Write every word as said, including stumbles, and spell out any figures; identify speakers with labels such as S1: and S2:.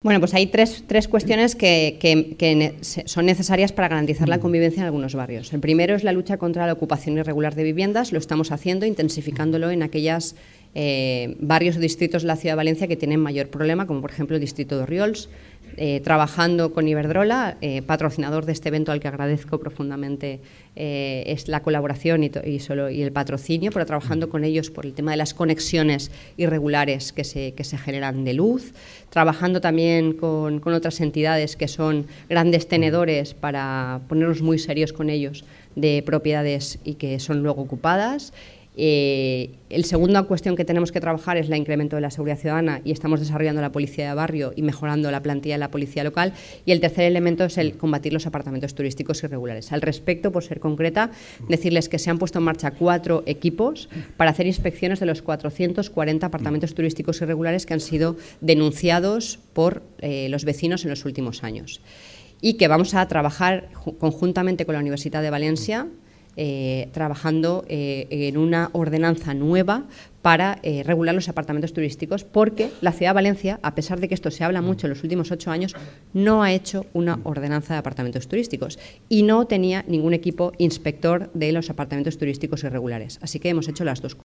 S1: Bueno, pues hay tres, tres cuestiones que, que, que son necesarias para garantizar la convivencia en algunos barrios. El primero es la lucha contra la ocupación irregular de viviendas. Lo estamos haciendo, intensificándolo en aquellos eh, barrios o distritos de la Ciudad de Valencia que tienen mayor problema, como por ejemplo el distrito de Orriols, eh, trabajando con Iberdrola, eh, patrocinador de este evento al que agradezco profundamente eh, es la colaboración y, y, solo, y el patrocinio, pero trabajando con ellos por el tema de las conexiones irregulares que se, que se generan de luz, trabajando también con, con otras entidades que son grandes tenedores para ponernos muy serios con ellos de propiedades y que son luego ocupadas. Eh, el segunda cuestión que tenemos que trabajar es el incremento de la seguridad ciudadana y estamos desarrollando la policía de barrio y mejorando la plantilla de la policía local. Y el tercer elemento es el combatir los apartamentos turísticos irregulares. Al respecto, por ser concreta, decirles que se han puesto en marcha cuatro equipos para hacer inspecciones de los cuatrocientos cuarenta apartamentos turísticos irregulares que han sido denunciados por eh, los vecinos en los últimos años. Y que vamos a trabajar conjuntamente con la Universidad de Valencia, Eh, trabajando eh, en una ordenanza nueva para eh, regular los apartamentos turísticos, porque la Ciudad de Valencia, a pesar de que esto se habla mucho en los últimos ocho años, no ha hecho una ordenanza de apartamentos turísticos y no tenía ningún equipo inspector de los apartamentos turísticos irregulares. Así que hemos hecho las dos cosas.